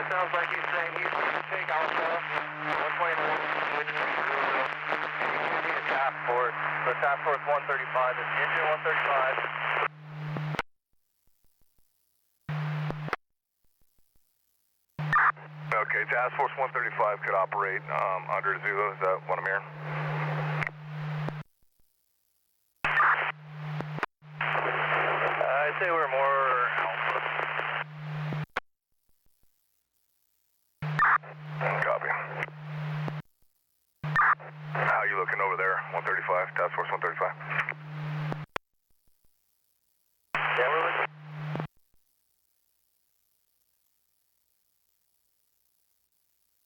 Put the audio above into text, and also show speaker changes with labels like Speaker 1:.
Speaker 1: It sounds like he's saying he's going to take Alpha 121 with Zulu. And you can see the task force. So task force 135 is engine 135.
Speaker 2: Okay, task force 135 could operate under Zulu. Is that what I'm hearing?
Speaker 1: I'd say we're more Alpha.
Speaker 2: Copy. How you looking over there? 135, task force 135.